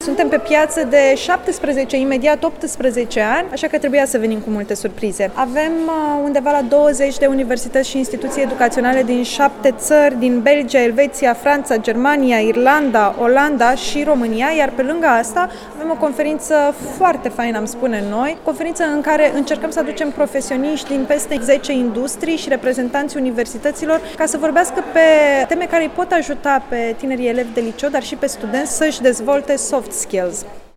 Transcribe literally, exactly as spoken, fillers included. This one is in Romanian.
Suntem pe piață de șaptesprezece, imediat optsprezece ani, așa că trebuia să venim cu multe surprize. Avem undeva la douăzeci de universități și instituții educaționale din șapte țări, din Belgia, Elveția, Franța, Germania, Irlanda, Olanda și România, iar pe lângă asta avem o conferință foarte faină, am spune noi, conferință în care încercăm să aducem profesioniști din peste zece industrii și reprezentanții universităților ca să vorbească pe teme care îi pot ajuta pe tinerii elevi de liceu, dar și pe studenți să-și dezvolte soft skills.